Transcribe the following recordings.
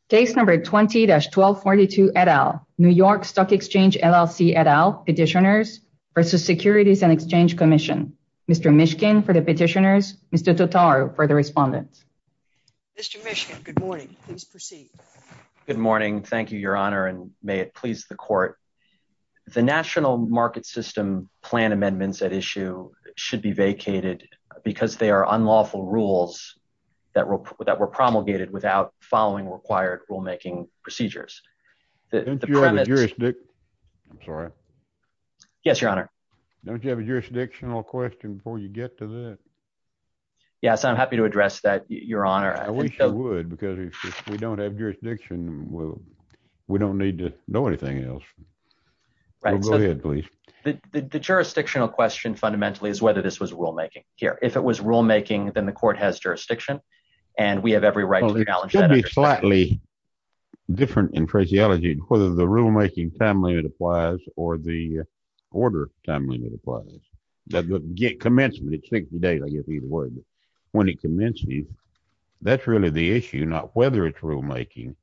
Case number 20-1242 et al., New York Stock Exchange LLC et al., petitioners versus Securities and Exchange Commission. Mr. Mishkin for the petitioners, Mr. Totaro for the respondents. Mr. Mishkin, good morning. Please proceed. Good morning. Thank you, Your Honor, and may it please the court. The National Market System Plan amendments at issue should be vacated because they are unlawful rules that were promulgated without following required rulemaking procedures. Don't you have a jurisdiction? I'm sorry. Yes, Your Honor. Don't you have a jurisdictional question before you get to that? Yes, I'm happy to address that, Your Honor. I wish you would, because if we don't have jurisdiction, we don't need to know anything else. Right. Go ahead, please. The jurisdictional question fundamentally is whether this was rulemaking here. If it was rulemaking, then the court has jurisdiction, and we have every right to challenge that. It could be slightly different in phraseology, whether the rulemaking time limit applies or the order time limit applies. The commencement, it's 60 days, I guess, either way. But when it commences, that's really the issue, not whether it's rulemaking.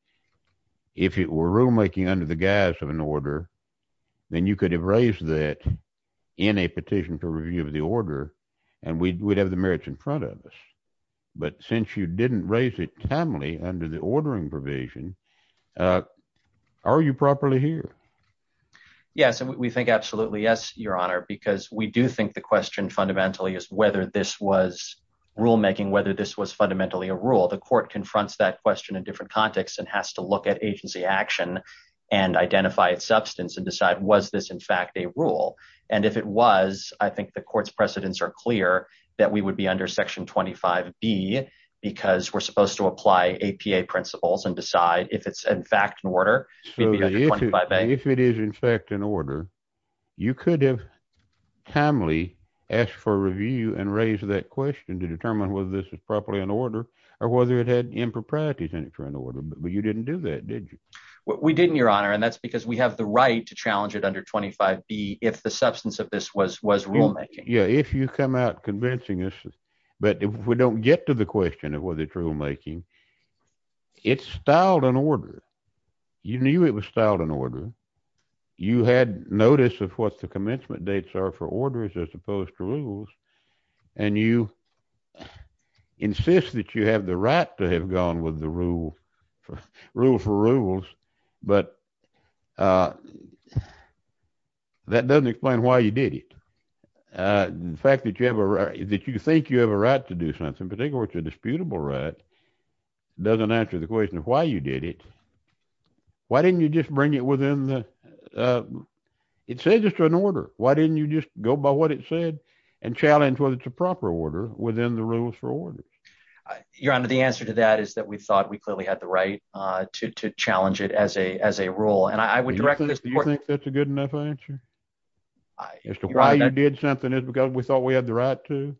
If it were rulemaking under the guise of an order, then you could have raised that in a petition for review of the order, and we'd have the merits in front of us. But since you didn't raise it timely under the ordering provision, are you properly here? Yes, and we think absolutely yes, Your Honor, because we do think the question fundamentally is whether this was rulemaking, whether this was fundamentally a rule. The court confronts that question in different contexts and has to look at agency action and identify its substance and decide, was this in fact a rule? And if it was, I think the court's precedents are clear that we would be under Section 25B, because we're supposed to apply APA principles and decide if it's in fact an order. So if it is in fact an order, you could have timely asked for a review and raised that question to determine whether this is properly an order or whether it had improprieties in it for an order. But you didn't do that, did you? We didn't, Your Honor, and that's because we have the right to challenge it under 25B if the substance of this was rulemaking. Yeah, if you come out convincing us, but if we don't get to the question of whether it's rulemaking, it's styled an order. You knew it was styled an order. You had notice of what the commencement dates are for orders as opposed to rules, and you insist that you have the right to have gone with the rule for rules, but that doesn't explain why you did it. The fact that you think you have a right to do something, particularly if it's a disputable right, doesn't answer the question of why you did it. Why didn't you just bring it within the it says it's an order. Why didn't you just go by what it said and challenge whether it's a proper order within the rules for orders? Your Honor, the answer to that is that we thought we clearly had the right to challenge it as a rule, and I would direct this. Do you think that's a good enough answer? As to why you did something is because we thought we had the right to?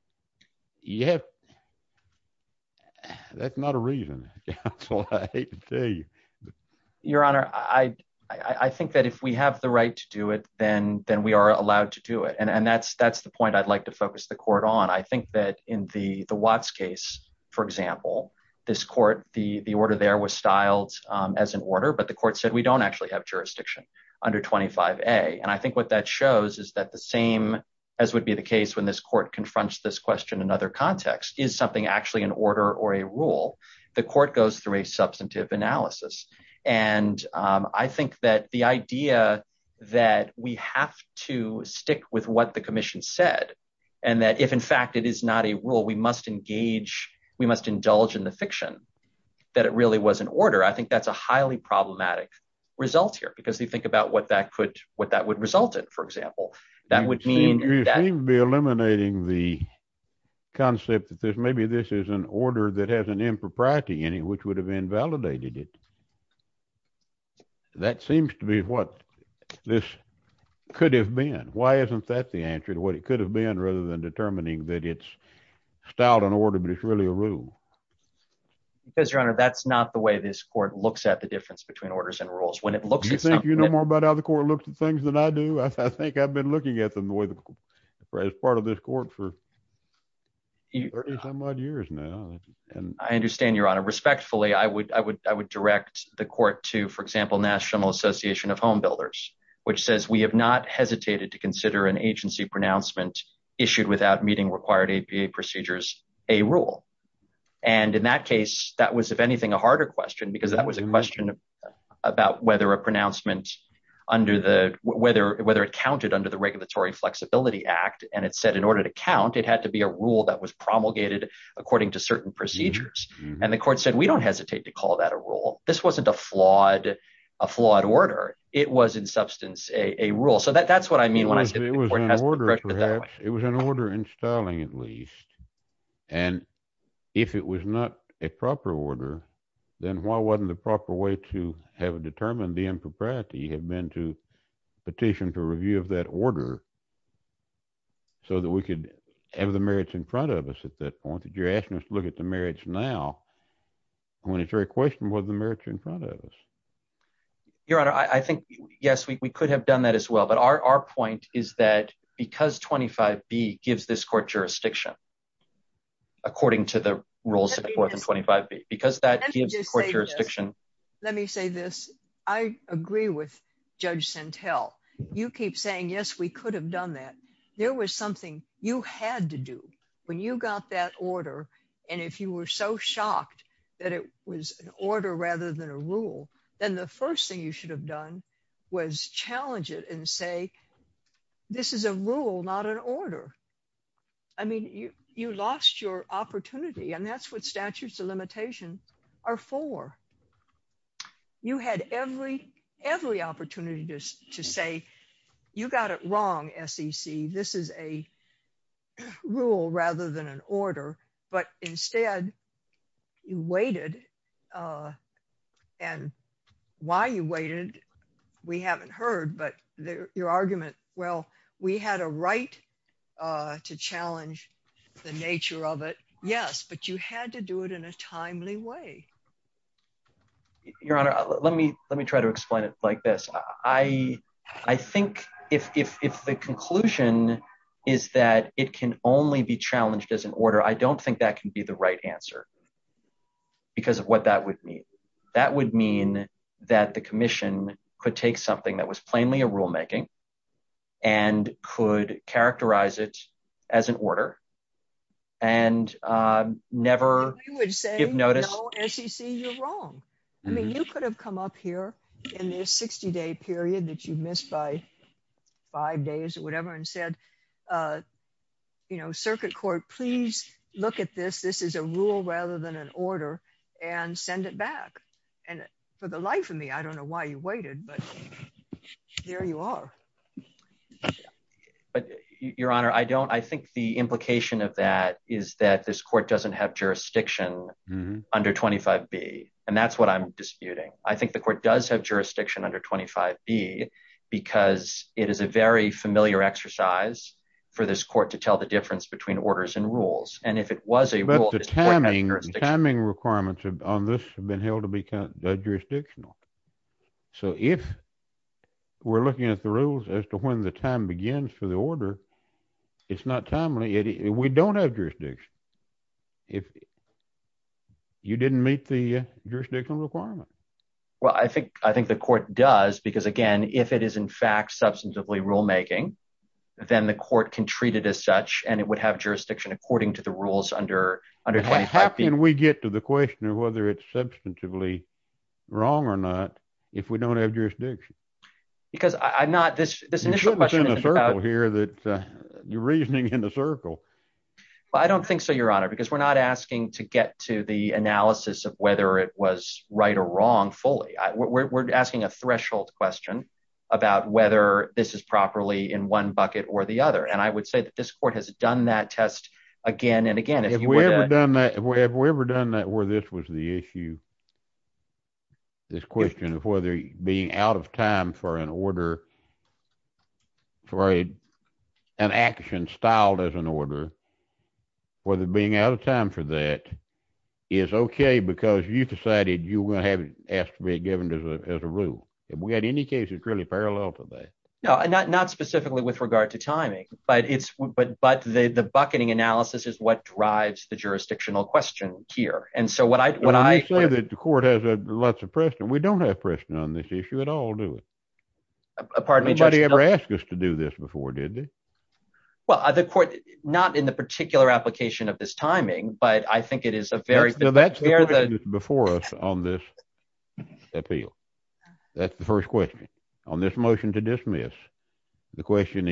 That's not a reason, counsel. I hate to tell you. Your Honor, I think that if we have the right to do it, then we are allowed to do it. And that's the point I'd like to focus the court on. I think that in the Watts case, for example, this court, the order there was styled as an order, but the court said we don't actually have jurisdiction under 25A. And I think what that shows is that the same as would be the case when this court confronts this question in other contexts, is something actually an order or a rule? The court goes through a substantive analysis. And I think that the idea that we have to stick with what the commission said, and that if in fact it is not a rule, we must indulge in the fiction that it really was an order. I think that's a highly problematic result here, because you think about what that would result in, for example. That would mean you seem to be eliminating the concept that maybe this is an order that has an impropriety in it, which would have invalidated it. That seems to be what this could have been. Why isn't that the answer to what it could have been, rather than determining that it's styled an order, but it's really a rule? Because, Your Honor, that's not the way this court looks at the difference between orders and rules. When it looks at something, you know more about how the court looks at things than I do? I think I've been looking at them the way as part of this court for 30 some odd years now. And I understand, Your Honor. Respectfully, I would direct the court to, for example, National Association of Home Builders, which says we have not hesitated to consider an agency pronouncement issued without meeting required APA procedures a rule. And in that case, that was, if anything, a harder question, because that was a question about whether a pronouncement whether it counted under the Regulatory Flexibility Act. And it said in order to count, it had to be a rule that was promulgated according to certain procedures. Mm-hmm. And the court said, we don't hesitate to call that a rule. This wasn't a flawed order. It was in substance a rule. So that's what I mean when I say it was an order, perhaps. It was an order installing, at least. And if it was not a proper order, then why wasn't the proper way to have determined the impropriety have been to petition for review of that order so that we could have the merits in front of us at that point? That you're asking us to look at the merits now when it's very questionable whether the merits are in front of us. Your Honor, I think, yes, we could have done that as well. But our point is that because 25B gives this court jurisdiction, according to the rules set forth in 25B, because that gives the court jurisdiction. Let me say this. I agree with Judge Santel. You keep saying, yes, we could have done that. There was something you had to do when you got that order. And if you were so shocked that it was an order rather than a rule, then the first thing you should have done was challenge it and say, this is a rule, not an order. I mean, you lost your opportunity, and that's what statutes of limitation are for. You had every opportunity to say, you got it wrong, SEC. This is a rule rather than an order. But instead, you waited, and why you waited, we haven't heard. But your argument, well, we had a right to challenge the nature of it. Yes, but you had to do it in a timely way. Your Honor, let me try to explain it like this. I think if the conclusion is that it can only be challenged as an order, I don't think that can be the right answer because of what that would mean. That would mean that the commission could take something that was plainly a rulemaking and could characterize it as an order and never give notice. No, SEC, you're wrong. I mean, you could have come up here in this 60-day period that you missed by 5 days or whatever and said, Circuit Court, please look at this. This is a rule rather than an order, and send it back. And for the life of me, I don't know why you waited, but there you are. But Your Honor, I think the implication of that is that this court doesn't have jurisdiction under 25B. And that's what I'm disputing. I think the court does have jurisdiction under 25B because it is a very familiar exercise for this court to tell the difference between orders and rules. And if it was a rule, the timing requirements on this have been held to be jurisdictional. So if we're looking at the rules as to when the time begins for the order, it's not timely. We don't have jurisdiction if you didn't meet the jurisdictional requirement. Well, I think the court does because, again, if it is in fact substantively rulemaking, then the court can treat it as such, and it would have jurisdiction according to the rules under 25B. How can we get to the question of whether it's substantively wrong or not if we don't have jurisdiction? Because I'm not this initial question in a circle here that you're reasoning in a circle. Well, I don't think so, Your Honor, because we're not asking to get to the analysis of whether it was right or wrong fully. We're asking a threshold question about whether this is properly in one bucket or the other. And I would say that this court has done that test again and again. Have we ever done that where this was the issue? This question of whether being out of time for an order, for an action styled as an order, whether being out of time for that is okay because you decided you were going to have it asked to be given as a rule. Have we had any cases really parallel to that? No, not specifically with regard to timing, but the bucketing analysis is what drives the jurisdictional question here. And so you say that the court has lots of precedent. We don't have precedent on this issue at all, do we? Pardon me, Nobody ever asked us to do this before, did they? Well, the court, not in the particular application of this timing, but I think it is a very that's the question that's before us on this appeal. That's the first question. On this motion to dismiss, the question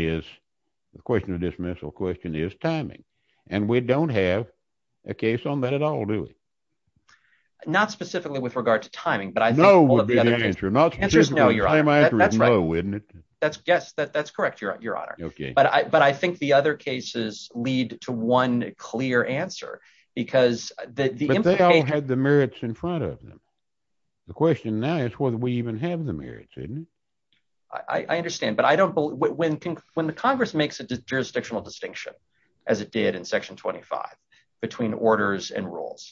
of dismissal question is timing. And we don't have a case on that at all, do we? Not specifically with regard to timing, but I think no would be the answer. Not specifically. No, Your Honor. Same answer is no, isn't it? That's correct, Your Honor. Okay. But I think the other cases lead to one clear answer, because they all had the merits in front of them. The question now is whether we even have the merits, isn't it? I understand, but I don't believe when the Congress makes a jurisdictional distinction, as it did in Section 25, between orders and rules,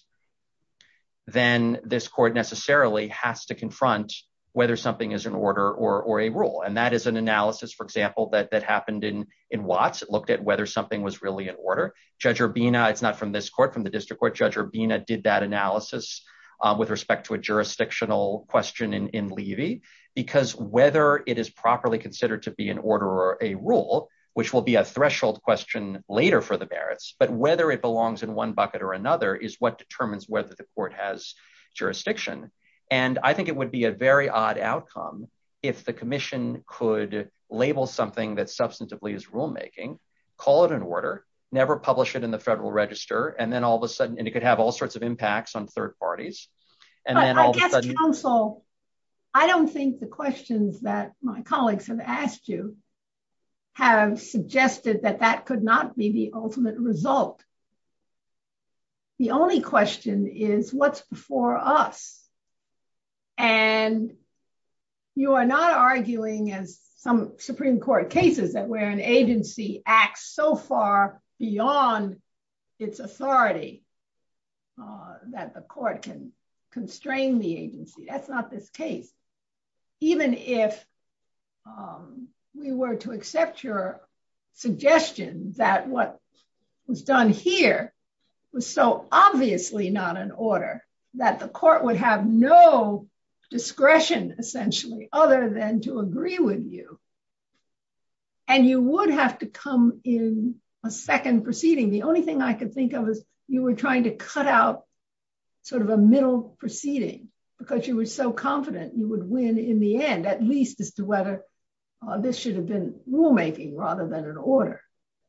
then this court necessarily has to confront whether something is an order or a rule. And that is an analysis, for example, that happened in Watts. It looked at whether something was really an order. Judge Urbina, it's not from this court, from the district court, Judge Urbina did that analysis with respect to a jurisdictional question in Levy, because whether it is properly considered to be an order or a rule, which will be a threshold question later for the merits, but whether it belongs in one bucket or another is what determines whether the court has jurisdiction. And I think it would be a very odd outcome if the commission could label something that substantively is rulemaking, call it an order, never publish it in the Federal Register, and then all of a sudden, and it could have all sorts of impacts on third parties. And then all of a sudden, counsel, I don't think the questions that my colleagues have asked you have suggested that could not be the ultimate result. The only question is what's before us. And you are not arguing, as some Supreme Court cases, that where an agency acts so far beyond its authority that the court can constrain the agency. That's not this case. Even if we were to accept your suggestion that what was done here was so obviously not an order that the court would have no discretion, essentially, other than to agree with you. And you would have to come in a second proceeding. The only thing I could think of is you were trying to cut out sort of a middle proceeding because you were so confident you would win in the end, at least as to whether this should have been rulemaking rather than an order.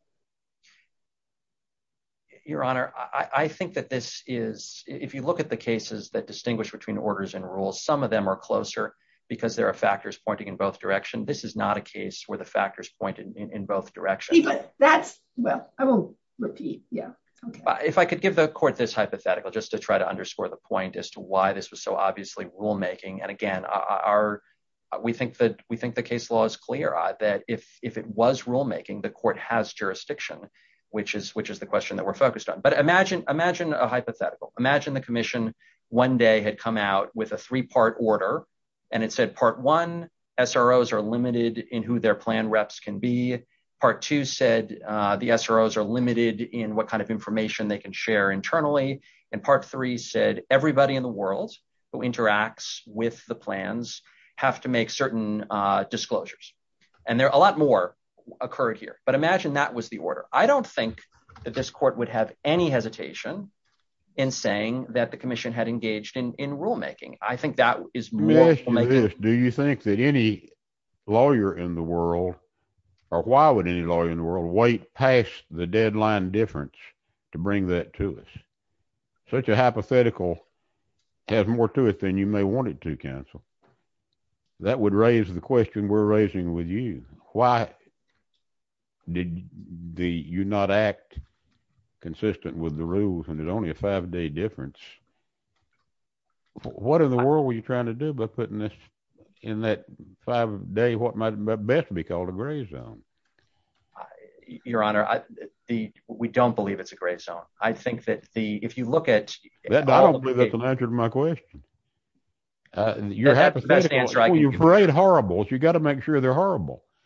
Your Honor, I think that this is, if you look at the cases that distinguish between orders and rules, some of them are closer because there are factors pointing in both directions. This is not a case where the factors point in both directions. But that's, well, I won't repeat. Yeah. Okay. If I could give the court this hypothetical, just to try to underscore the point as to why this was so obviously rulemaking. And again, we think the case law is clear that if it was rulemaking, the court has jurisdiction, which is the question that we're focused on. But imagine a hypothetical. Imagine the commission one day had come out with a 3-part order, and it said part 1, SROs are limited in who their plan reps can be. Part 2 said the SROs are limited in what kind of information they can share internally. And part 3 said everybody in the world who interacts with the plans have to make certain disclosures. And there a lot more occurred here. But imagine that was the order. I don't think that this court would have any hesitation in saying that the commission had engaged in rulemaking. I think that is more rulemaking. Do you think that any lawyer in the world, or why would any lawyer in the world wait past the deadline difference to bring that to us? Such a hypothetical has more to it than you may want it to, counsel. That would raise the question we're raising with you. Why did you not act consistent with the rules when there's only a 5-day difference? What in the world were you trying to do by putting this in that 5-day, what might best be called a gray zone? Your Honor, we don't believe it's a gray zone. I think that if you look at that, I don't believe that's an answer to my question. You're hypothetical. Answer you parade horribles. You got to make sure they're horrible.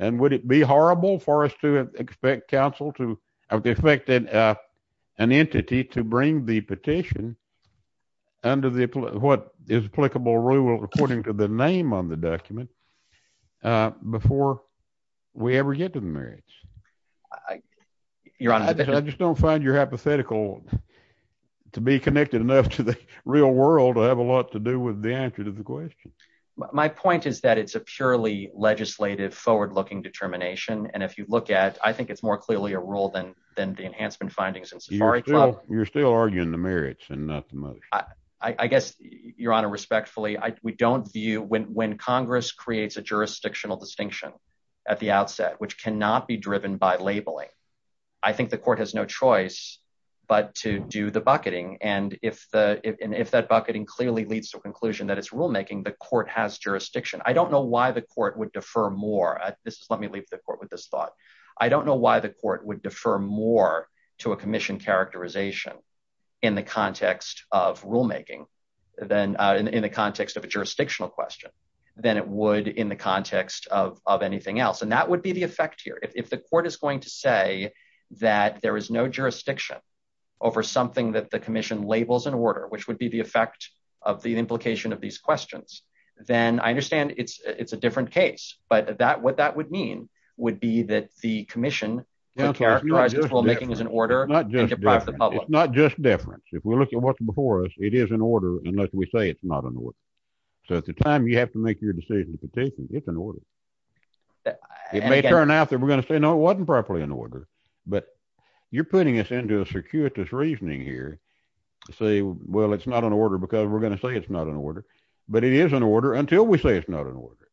And would it be horrible for us to expect counsel to expect an entity to bring the petition under what is applicable rule according to the name on the document before we ever get to the merits? Your Honor, I just don't find your hypothetical to be connected enough to the real world to have a lot to do with the answer to the question. My point is that it's a purely legislative, forward-looking determination. And if you look at, I think it's more clearly a rule than the enhancement findings in Safari Club. You're still arguing the merits and not the motion. I guess, Your Honor, respectfully, we don't view when Congress creates a jurisdictional distinction at the outset, which cannot be driven by labeling. I think the court has no choice but to do the bucketing. And if that bucketing clearly leads to a conclusion that it's rulemaking, the court has jurisdiction. I don't know why the court would defer more. Let me leave the court with this thought. I don't know why the court would defer more to a commission characterization in the context of rulemaking than in the context of a jurisdictional question than it would in the context of anything else. And that would be the effect here. If the court is going to say that there is no jurisdiction over something that the commission labels an order, which would be the effect of the implication of these questions, then I understand it's a different case. But what that would mean would be that the commission would characterize its rulemaking as an order and deprive the public. It's not just deference. If we look at what's before us, it is an order unless we say it's not an order. So at the time you have to make your decision to petition, it's an order. It may turn out that we're going to say, no, it wasn't properly an order. But you're putting us into a circuitous reasoning here to say, well, it's not an order because we're going to say it's not an order. But it is an order until we say it's not an order.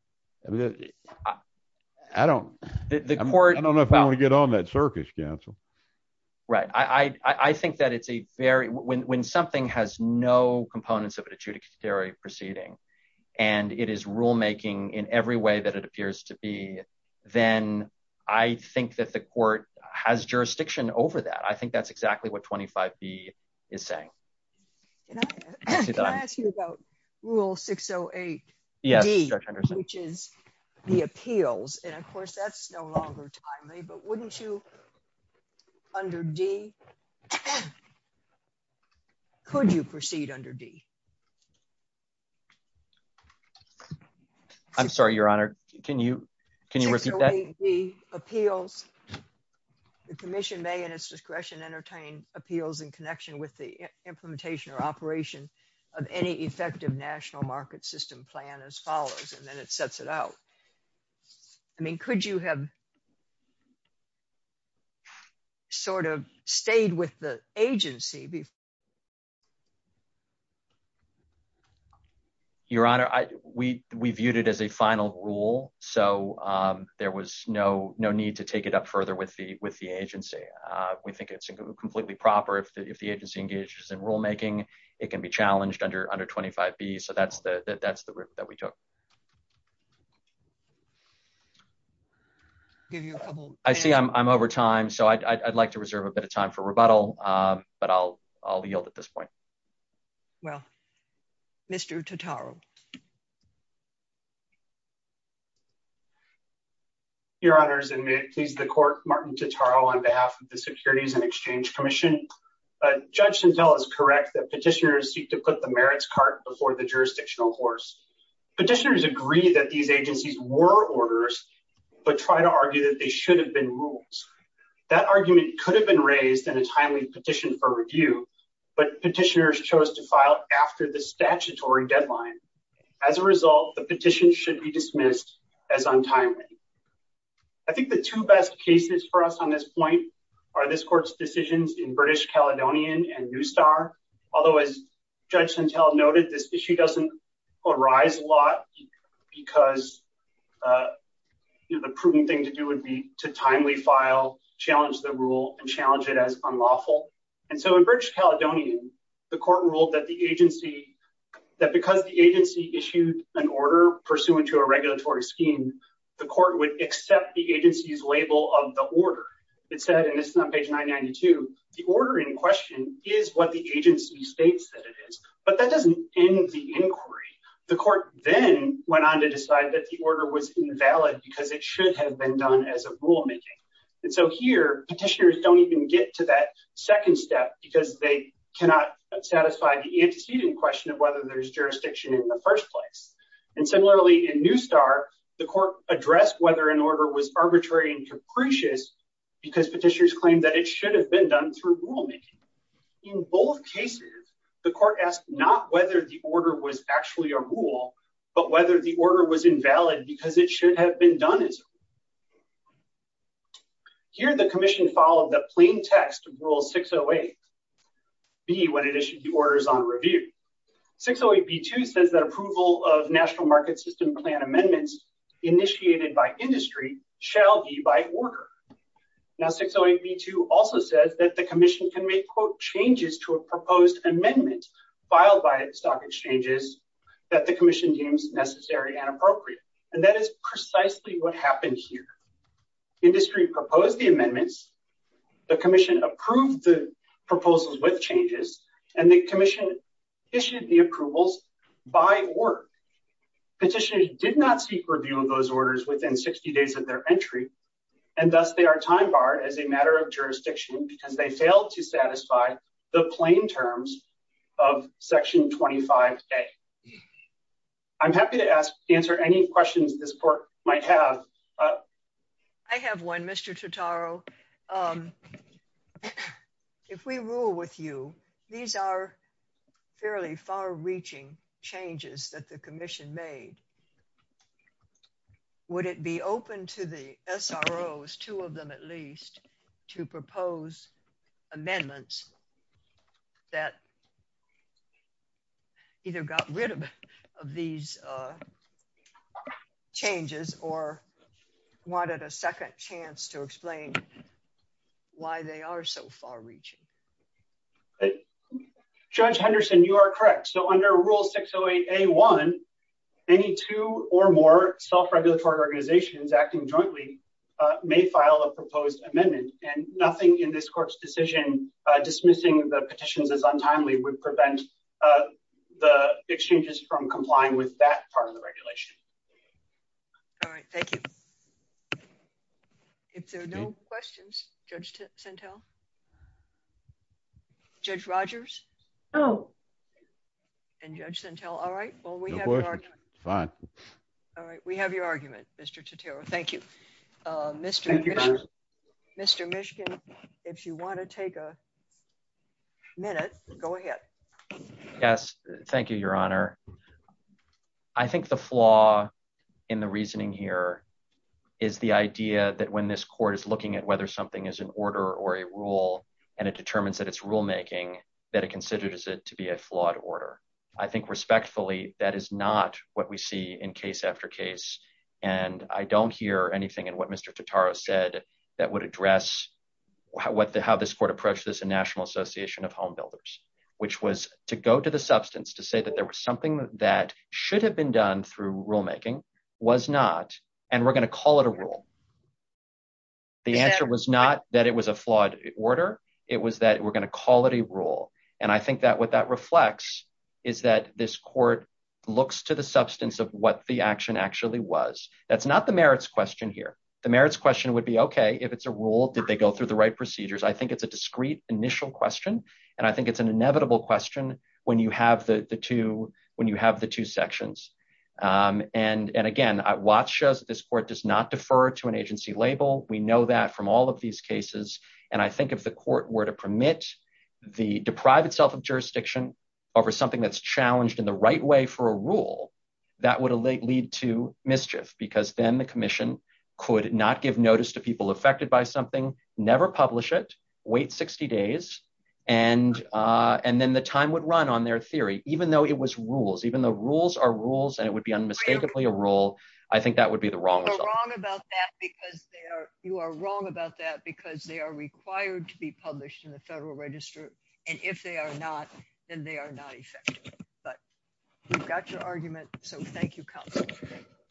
I don't know if I want to get on that circus, counsel. Right. I think that it's a very when something has no components of an adjudicatory proceeding and it is rulemaking in every way that it appears to be, then I think that the court has jurisdiction over that. I think that's exactly what 25B is saying. Can I ask you about Rule 608D, yes, Judge Henderson, which is the appeals? And of course, that's no longer timely, but wouldn't you, under D, could you proceed under D? I'm sorry, Your Honor. Can you repeat that? 608D, appeals. The commission may, in its discretion, entertain appeals in connection with the implementation or operation of any effective national market system plan as follows, and then it sets it out. I mean, could you have sort of stayed with the agency before? Your Honor, we viewed it as a final rule, so there was no need to take it up further with the agency. We think it's completely proper if the agency engages in rulemaking, it can be challenged under 25B. So that's the route that we took. Give you a couple. I see I'm over time, so I'd like to reserve a bit of time for rebuttal, but I'll yield at this point. Well, Mr. Totaro. Your Honors, and may it please the court, Martin Totaro on behalf of the Securities and Exchange Commission. Judge Santel is correct that petitioners seek to put the merits cart before the jurisdictional horse. Petitioners agree that these agencies were orders, but try to argue that they should have been rules. That argument could have been raised in a timely petition for review, but petitioners chose to file after the statutory deadline. As a result, the petition should be dismissed as untimely. I think the two best cases for us on this point are this court's decisions in British Caledonian and New Star. Although, as Judge Santel noted, this issue doesn't arise a lot because the prudent thing to do would be to timely file, challenge the rule, and challenge it as unlawful. And so in British Caledonian, the court ruled that because the agency issued an order pursuant to a regulatory scheme, the court would accept the agency's label of the order. It said, and this is on page 992, the order in question is what the agency states that it is, but that doesn't end the inquiry. The court then went on to decide that the order was invalid because it should have been done as a rulemaking. And so here, petitioners don't even get to that second step because they cannot satisfy the antecedent question of whether there's jurisdiction in the first place. And similarly, in New Star, the court addressed whether an order was arbitrary and capricious because petitioners claimed that it should have been done through rulemaking. In both cases, the court asked not whether the order was actually a rule, but whether the order was invalid because it should have been done as a rule. Here, the commission followed the plain text of Rule 608B when it issued the orders on review. 608B2 says that approval of National Market System Plan amendments initiated by industry shall be by order. Now, 608B2 also says that the commission can make, quote, changes to a proposed amendment filed by stock exchanges that the commission deems necessary and appropriate. And that is precisely what happened here. Industry proposed the amendments, the commission approved the proposals with changes, and the commission issued the approvals by order. Petitioners did not seek review of those orders within 60 days of their entry, and thus they are time barred as a matter of jurisdiction because they failed to satisfy the plain terms of Section 25A. I'm happy to answer any questions this court might have. I have one, Mr. Totaro. If we rule with you, these are fairly far-reaching changes that the commission made. Would it be open to the SROs, two of them at least, to propose amendments that either got rid of these changes or wanted a second chance to explain why they are so far-reaching? Judge Henderson, you are correct. So under Rule 608A1, any two or more self-regulatory organizations acting jointly may file a proposed amendment, and nothing in this court's decision dismissing the petitions as untimely would prevent the exchanges from complying with that part of the regulation. All right, thank you. If there are no questions, Judge Santel? Judge Rogers? No. And Judge Santel, all right. Well, we No have questions. your argument. Fine. All right, we have your argument, Mr. Totaro. Thank you. Thank you, Mr. Mishkin, if you want to take a minute, go ahead. Yes, thank you, Your Honor. I think the flaw in the reasoning here is the idea that when this court is looking at whether something is an order or a rule and it determines that it's rulemaking, that it considers it to be a flawed order. I think respectfully, that is not what we see in case after case. And I don't hear anything in what Mr. Totaro said that would address how this court approached this in National Association of Home Builders, which was to go to the substance, to say that there was something that should have been done through rulemaking, was not, and we're going to call it a rule. The answer was not that it was a flawed order. It was that we're going to call it a rule. And I think that what that reflects is that this court looks to the substance of what the action actually was. That's not the merits question here. The merits question would be, okay, if it's a rule, did they go through the right procedures? I think it's a discrete initial question. And I think it's an inevitable question when you have the two sections. And again, Watts shows that this court does not defer to an agency label. We know that from all of these cases. And I think if the court were to deprive itself of jurisdiction over something that's challenged in the right way for a rule, that would lead to mischief, because then the commission could not give notice to people affected by something, never publish it, wait 60 days, and then the time would run on their theory, even though it was rules, even though rules are rules and it would be unmistakably a rule. I think that would be the wrong result. You are wrong about that because they are required to be published in the Federal Register. And if they are not, then they are not effective. But we've got your argument. So thank you, counsel.